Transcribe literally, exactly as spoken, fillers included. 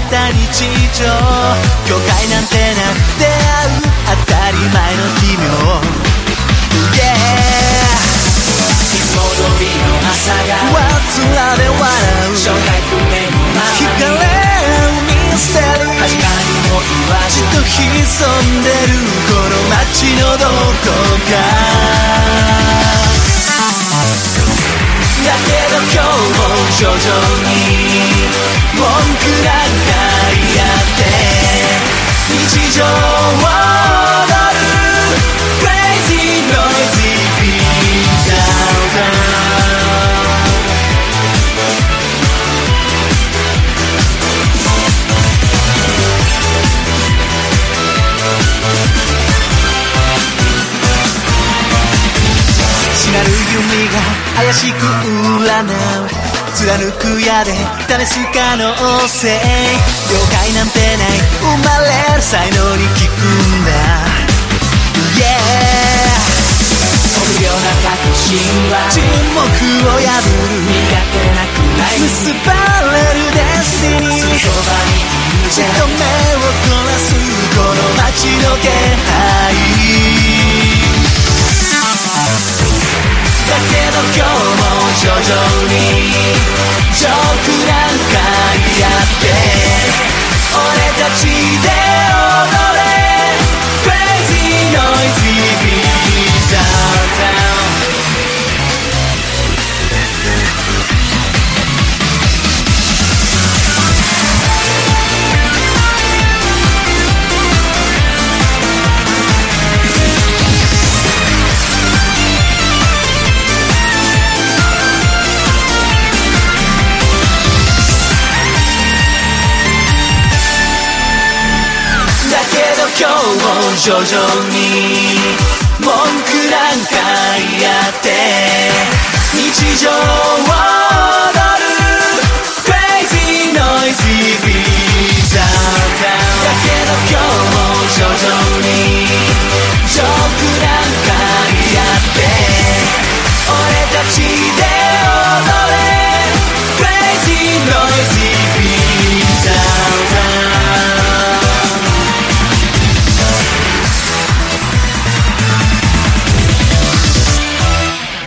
た日常、境界なんてな出会う当たり前の奇妙、yeah、 いつも通りの朝がわつらで笑う正体不明のままに惹かれ合うミステリー、始まりも言わずと潜んでるこの街のどこかだけど今日も徐々に文句なんか言って日常を踊る Crazy Noisy Bizarre しなる弓が怪しく占う貫く矢で試す可能性、了解なんてない生まれる才能に聞くんだ、yeah、 臆病な確信は沈黙を破る苦手なくらい結ばれるデスティニー、すぐそばにいるぜと目を凝らすこの街の気配だけど今日も徐々にジョークなんかやって俺たちで踊れ Crazy Noisy Bizarre Town、今日も徐々に文句なんか言って日常を